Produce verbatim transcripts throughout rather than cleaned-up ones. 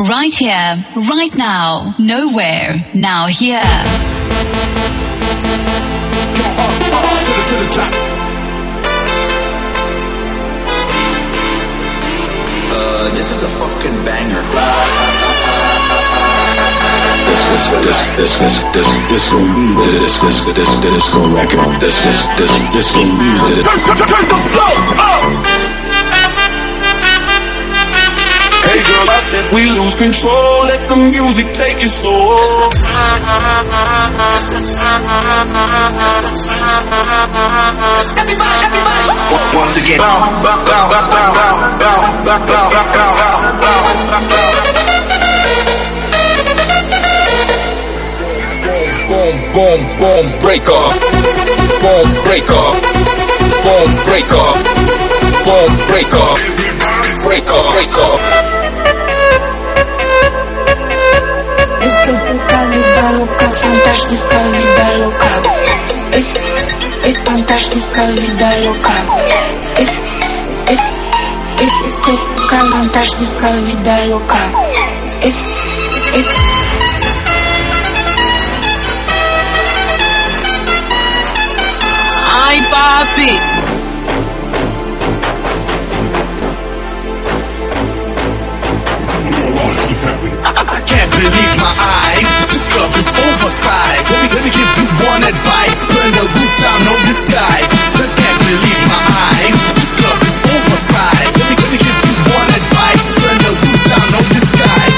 Right here, right now, nowhere, now here. To the top. Uh, this is a fucking banger. This, this, this, this, this, this gon' be the this, this, this, this gon' record. This, this, this, this gon' be the. Turn, turn, turn the flow up. Hey girl, I said we lose control. Let the music take your soul. Everybody, everybody. Once again, bow, bow, bow, bow, bow, bow, bow, bow, bow, bow, bow, bow. Boom, boom, boom, break up. Boom, break up. Boom, break up. Boom, break up. Break up, break up. Esto puta vida loca, fantástica vida loca. Eh, eh, fantástica vida loca. Eh, eh, eh, esto puta fantástica vida loca. Eh, eh. Ai, papi! I can't believe my eyes. This club is oversized. Let me, let me give you one advice. Put the roof down, no disguise. I can't believe my eyes. This club is oversized. Let me, let me give you one advice. Put the roof down, no disguise.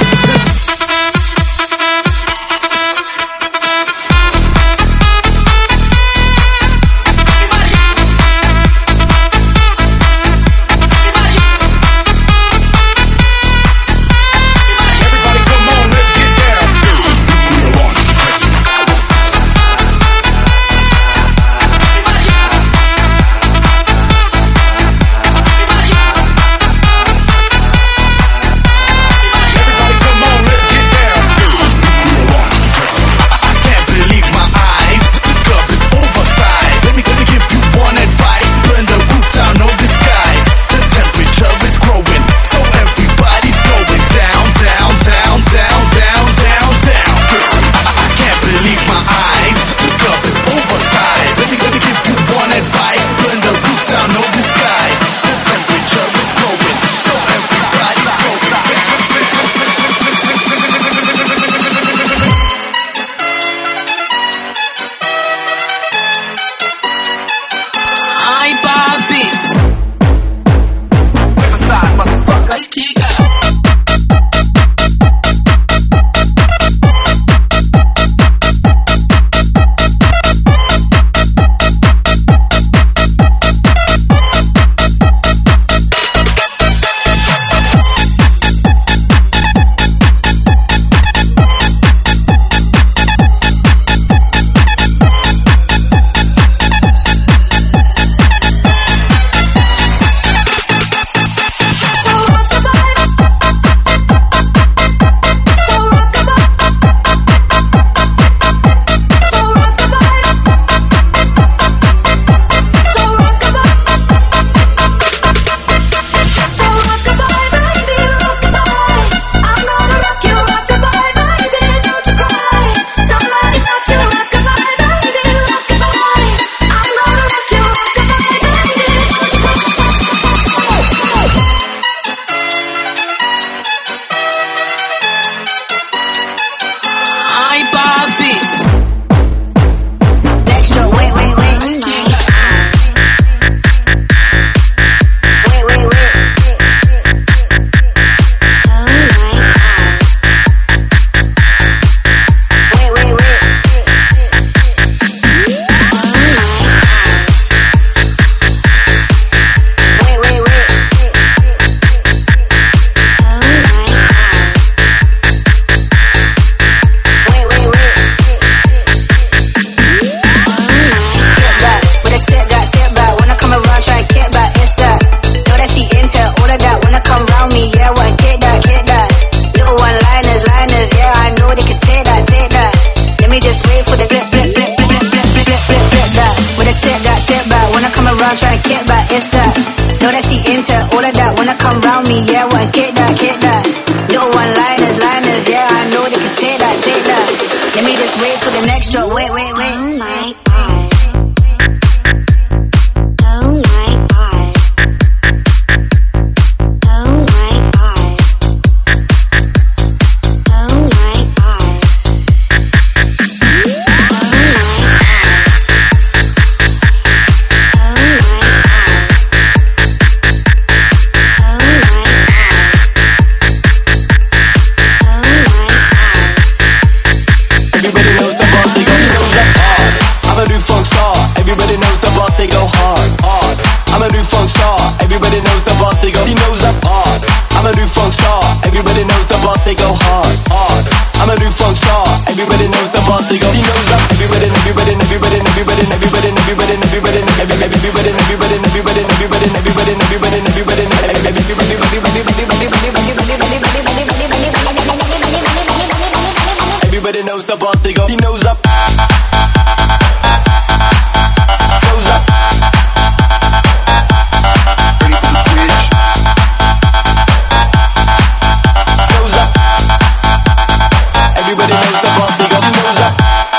Wait for the next drop. Wait, wait, wait. Oh my God. Oh my God. Oh my God. Oh my God. Everybody knows the boss, they go, he knows up. Knows up. Ready for the switch. Knows up. Everybody knows the boss, they go, he knows up.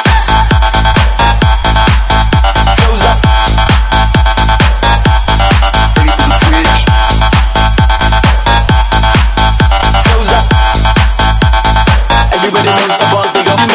Knows up. Ready for the switch. Knows up. Everybody knows the boss.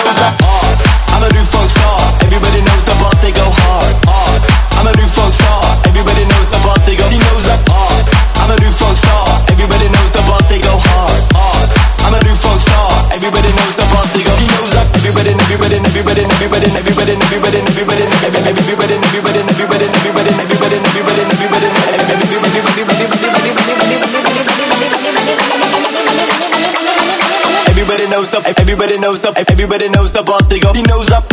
Everybody knows the everybody knows the everybody knows the boss, they go, he knows up.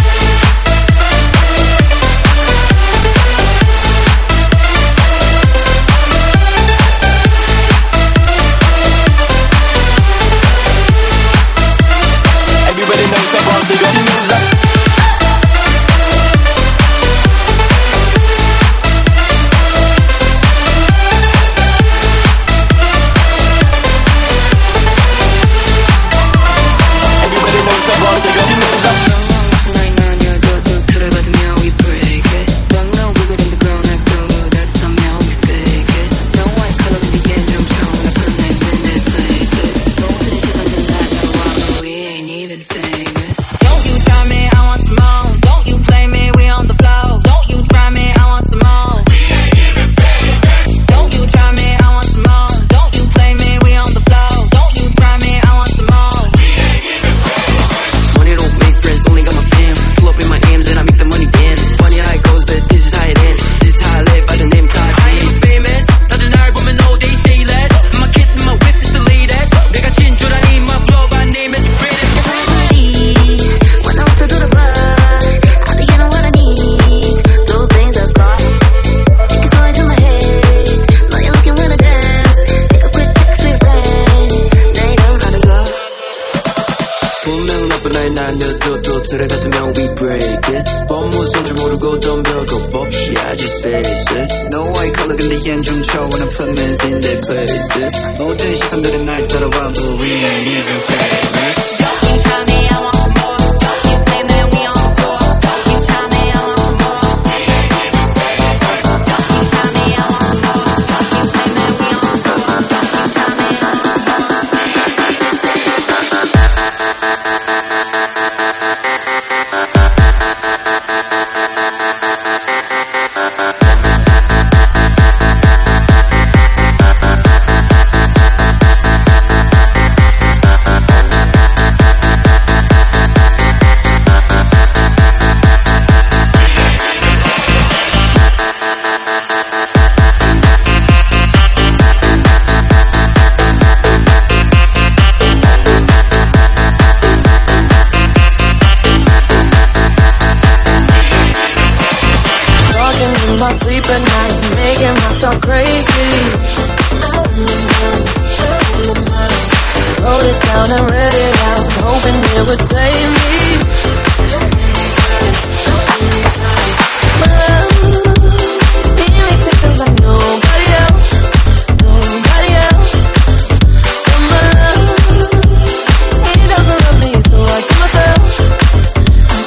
Everybody knows the boss, they go, he knows up. 쓰레 같으면 we break it 법무선 줄 모르고 덤벼 겁 없이 I just face it No white color 근데 얜 좀 쳐 when I put men's in their places 모든 시선들은 날 따라와 but we ain't even famous Don't you tell me I want some more Don't you claim that we on the floor Don't you tell me I want some more We ain't even famous Don't you tell me I want some more Don't you claim that we on the floor Don't you tell me I want some more I sleep at night, making myself crazy. Wrote it down and read it out, hoping it would save me. Love, it makes it feel like nobody else, nobody else. But my love, it doesn't love me, so I give myself,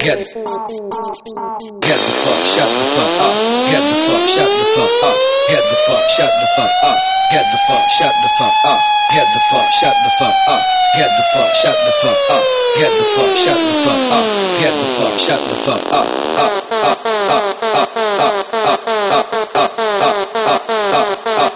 Get, get the fuck, shut the fuck up. Get the fuck, shut the fuck up. Get the fuck, shut the fuck up. Get the fuck, shut the fuck up. Get the fuck, shut the fuck up. Get the fuck, shut the fuck up. Get the fuck, shut the fuck up. Get the fuck, shut the fuck up. Up, up, up, up, up, up, up, up, up, up, up,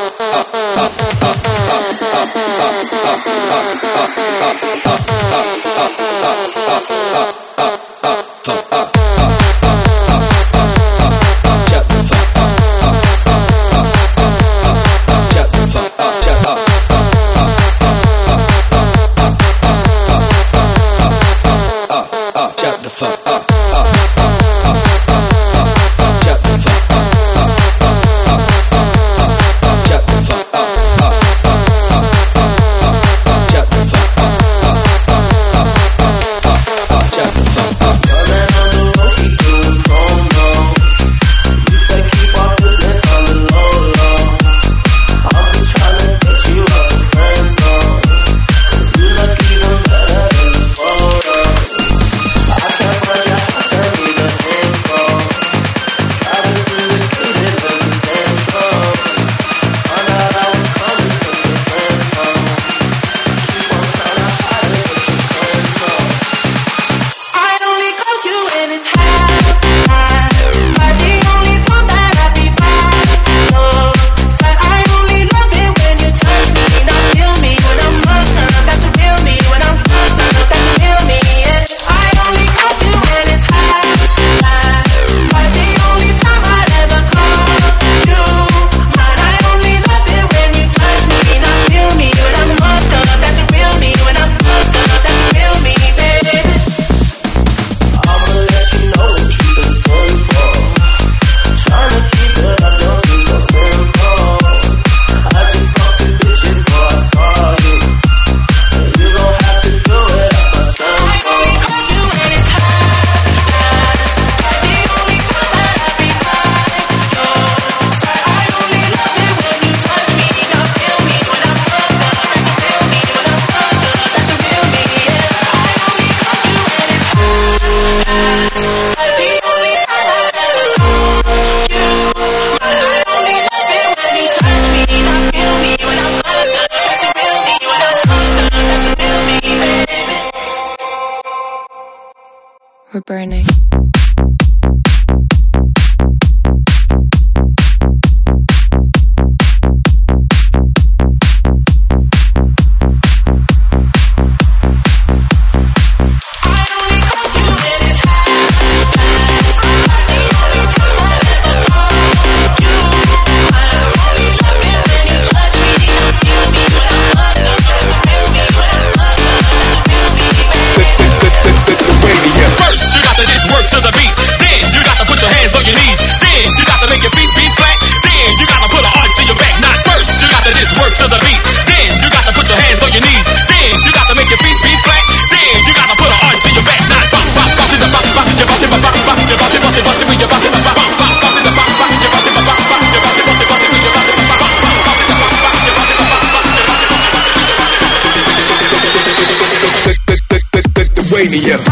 We're burning. Lithuania.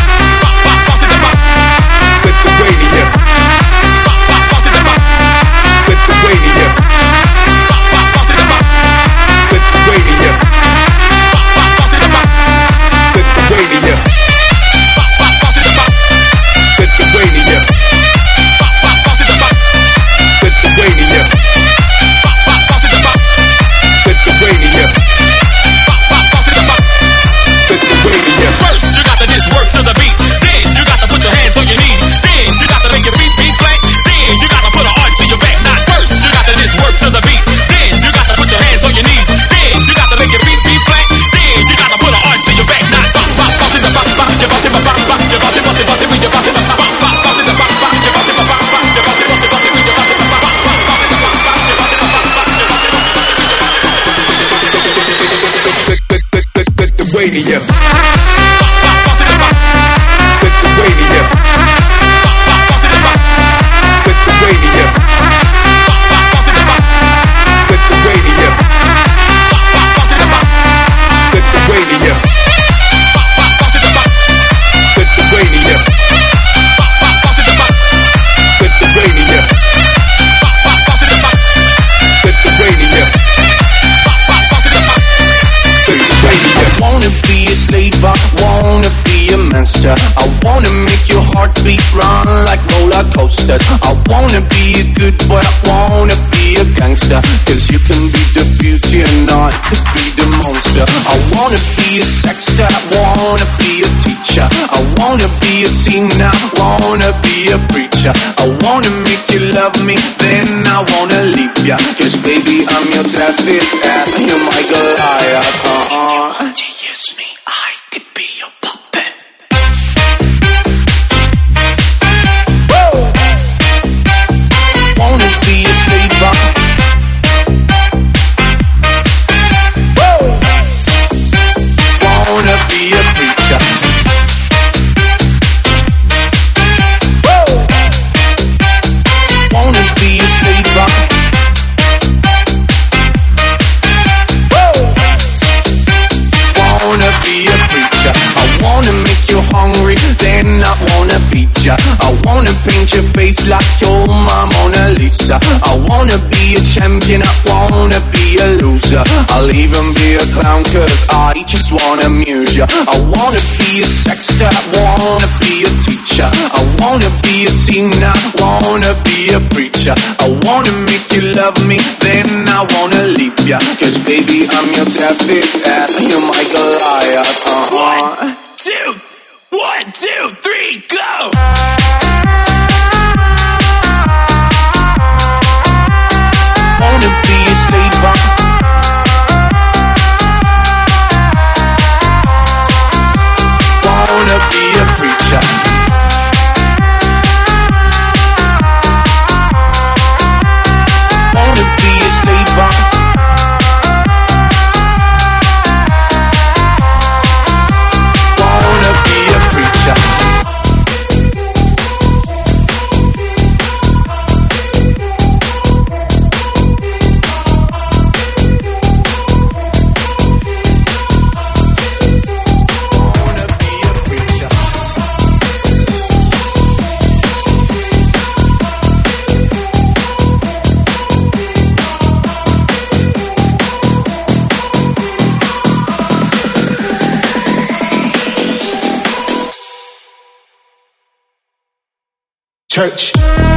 Lithuania. Lithuania. toaster. I wanna make your heartbeat run like roller coasters. I wanna be a good boy, I wanna be a gangster. Cause you can be the beauty and not be the monster. I wanna be a sexter, I wanna be a teacher. I wanna be a singer, I wanna be a preacher. I wanna make you love me, then I wanna leave ya. Cause baby, I'm your David and you're my Goliath. Uh-uh. To use me, I could be your puppet. Wanna be a slaver. Wanna be a preacher. Wanna be a slaver. Wanna be a preacher. I wanna make you hungry, then I wanna feed ya. I wanna paint your face like you're my Mona Lisa. I wanna be a champion, I wanna be a loser. I'll even be a clown cause I just wanna amuse ya. I wanna be a sexter, I wanna be a teacher. I wanna be a singer, I wanna be a preacher. I wanna make you love me, then I wanna leave ya. Cause baby, I'm your David and you're my Goliath. Uh-huh. One, two, one, two, three, go! Wanna be a slaver. Wanna be a preacher. Wanna be a slaver. Wanna be a preacher. Wanna be a preacher. Church.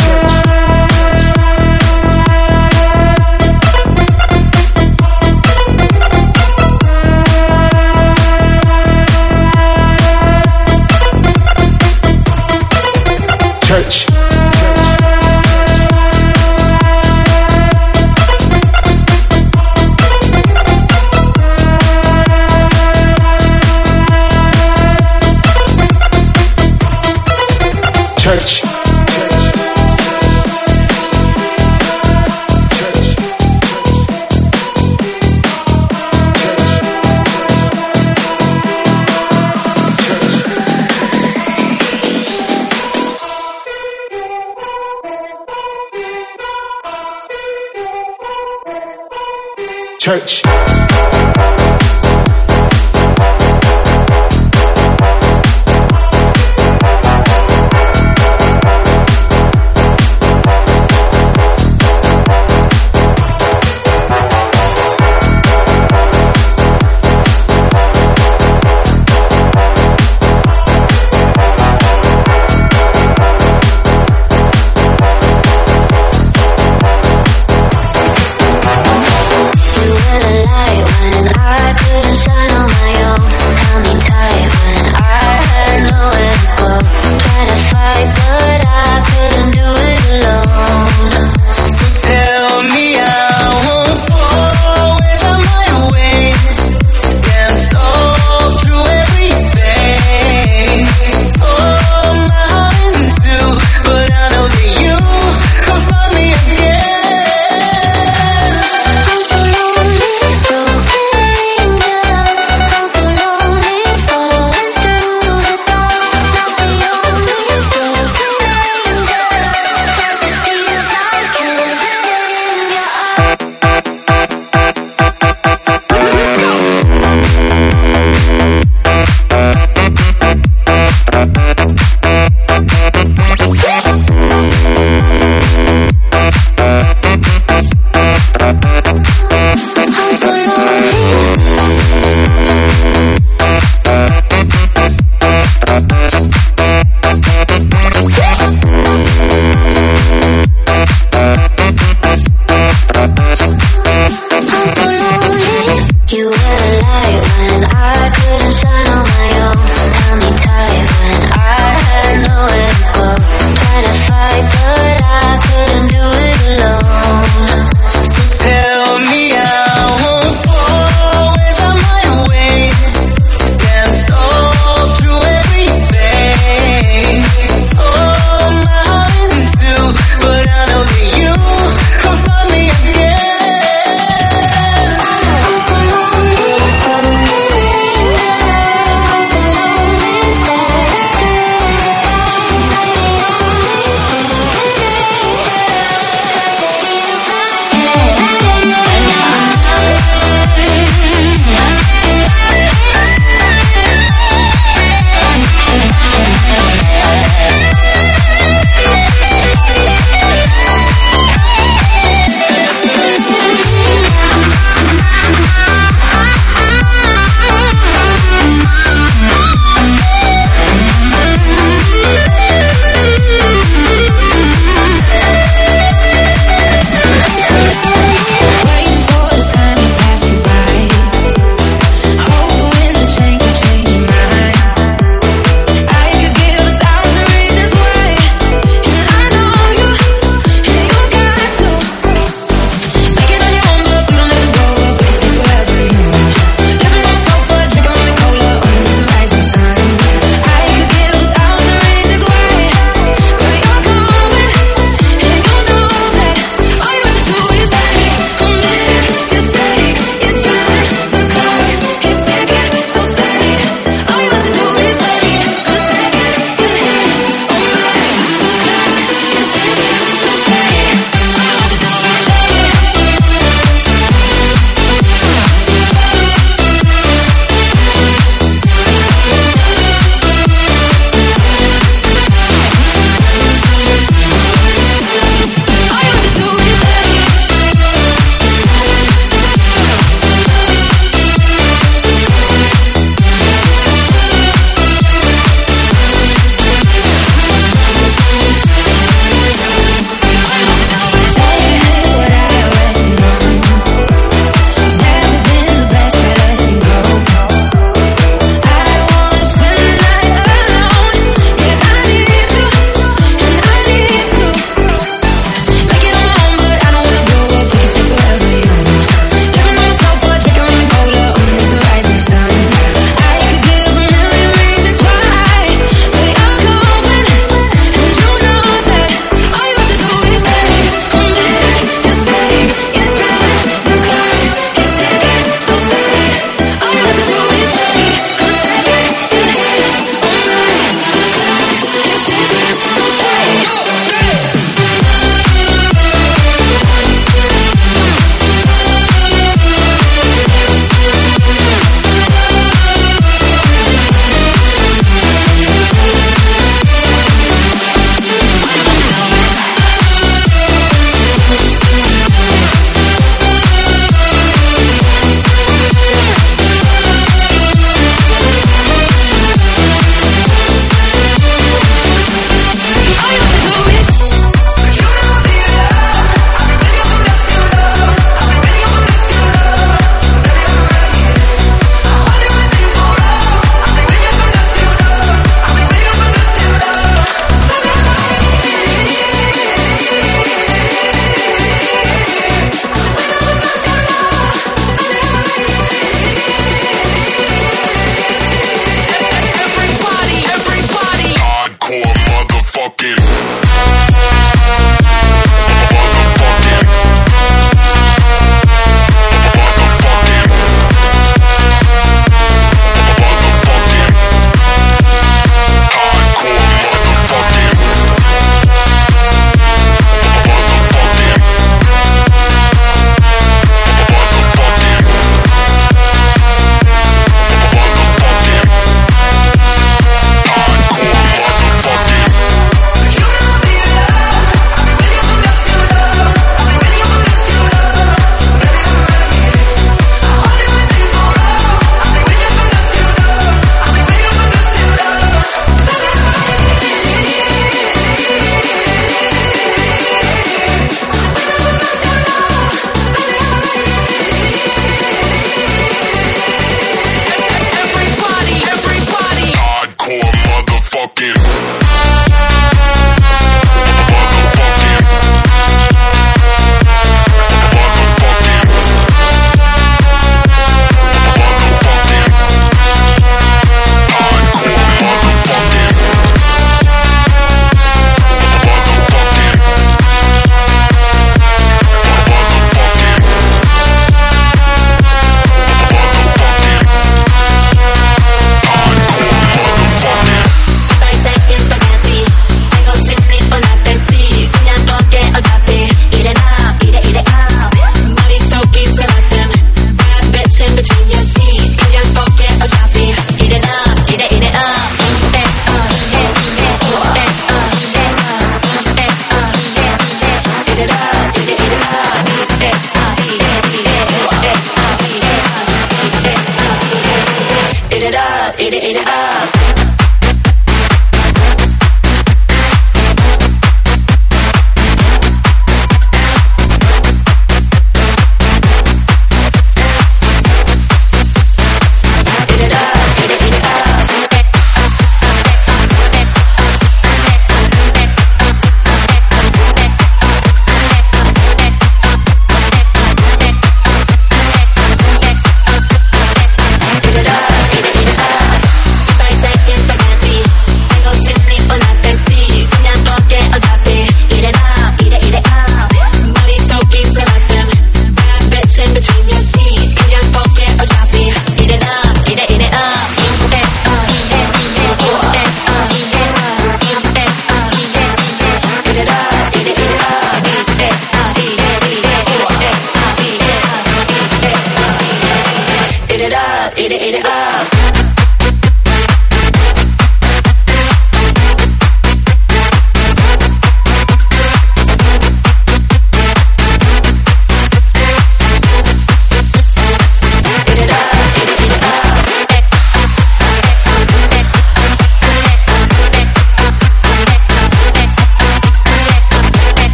Church. Church. Church. You wanna lie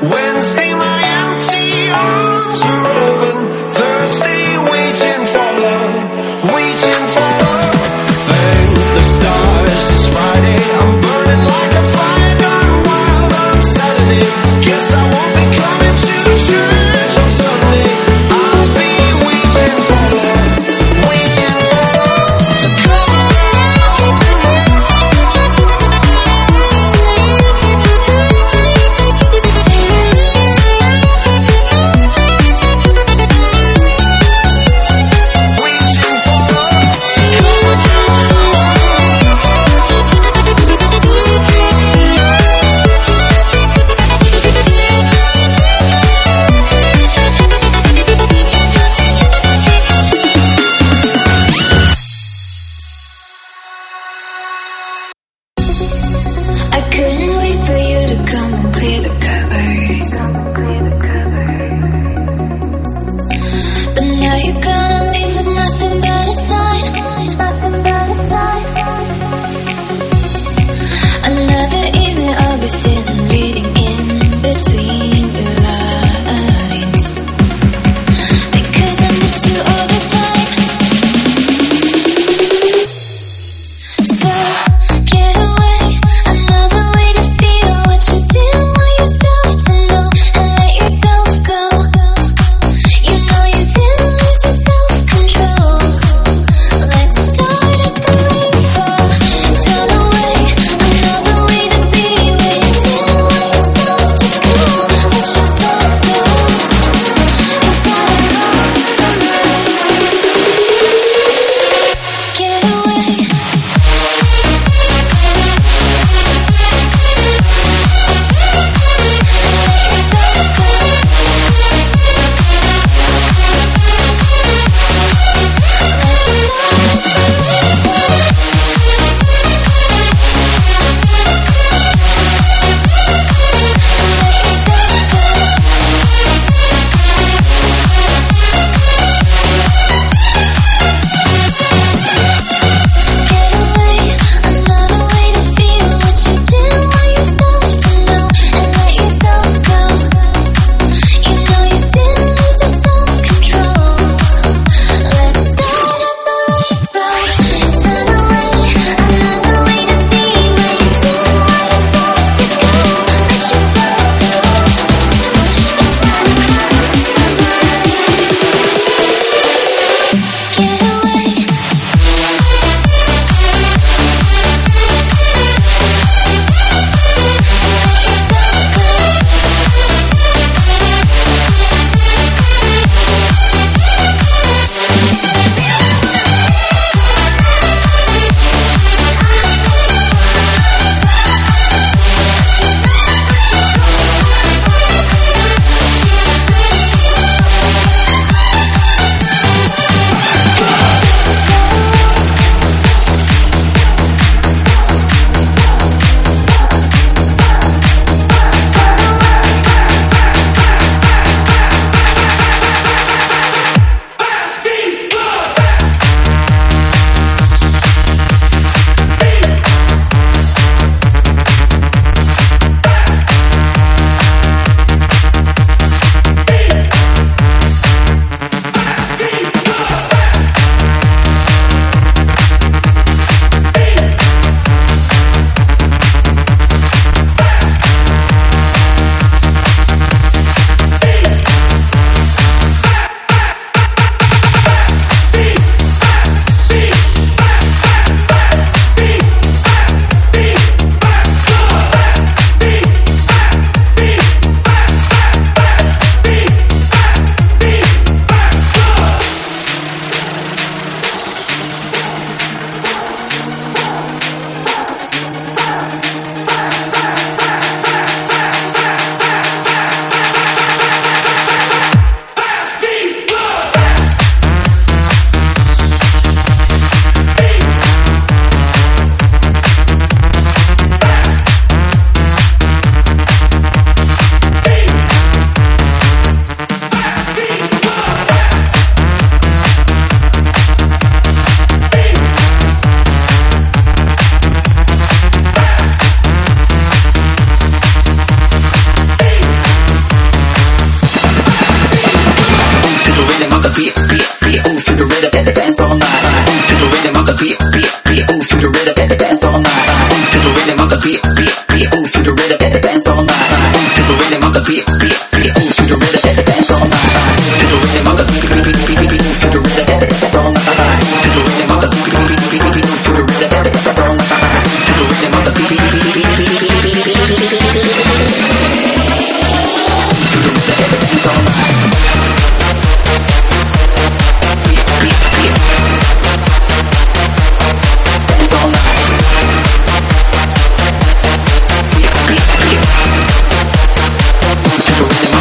Wednesday, my empty arms are open. Thursday, waiting for love, waiting for love. Thank the stars, it's Friday. I'm burning like a fire gone wild on Saturday. Guess I won't be coming to church on Sunday. I'll be waiting for love, waiting for love to come around. Dance all night.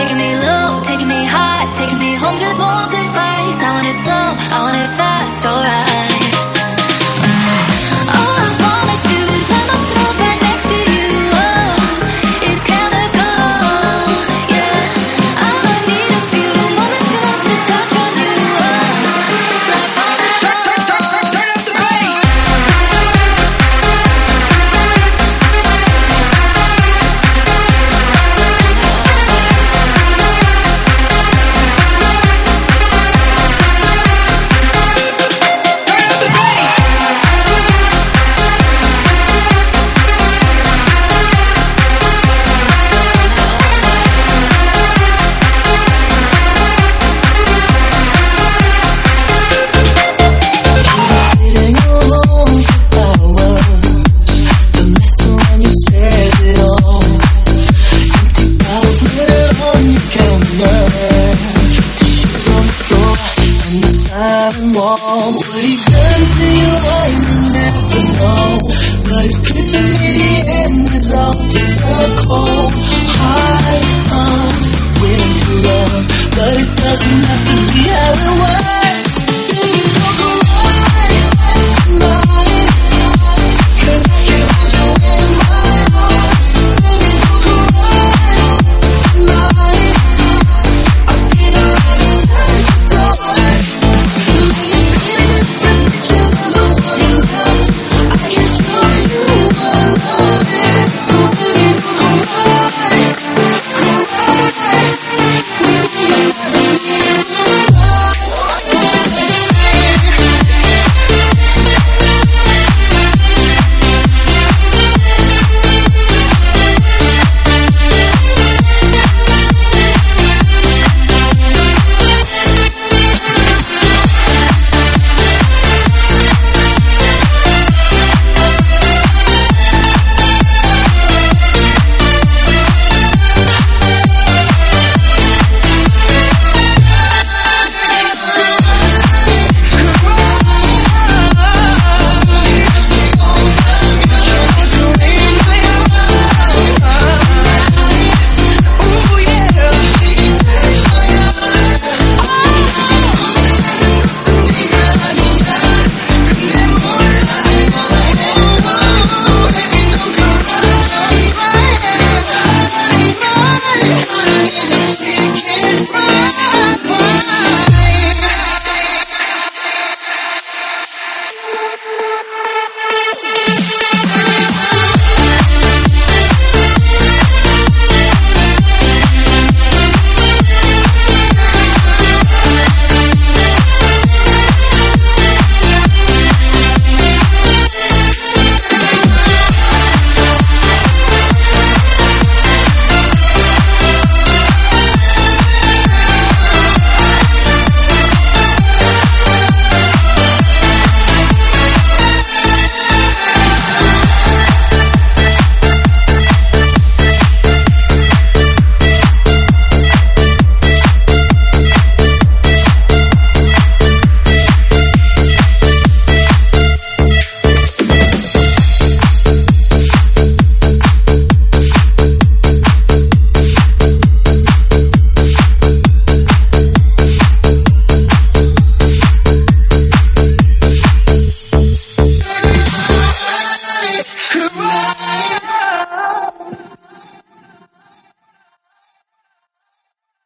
taking me low, taking me high, taking me home just once advice. I want it slow, I want it fast, alright. All I wanna do is let myself right next to you. Oh, it's chemical, yeah. I need a few moments just to touch on you. Oh, like all the turn, turn, turn, turn, turn up the bass. Sitting alone for hours, the mess around you says it all. Empty bottles littered on your counter, the sheets on the floor and the silent wall. What he's done to you, I will never know, but it's good to know.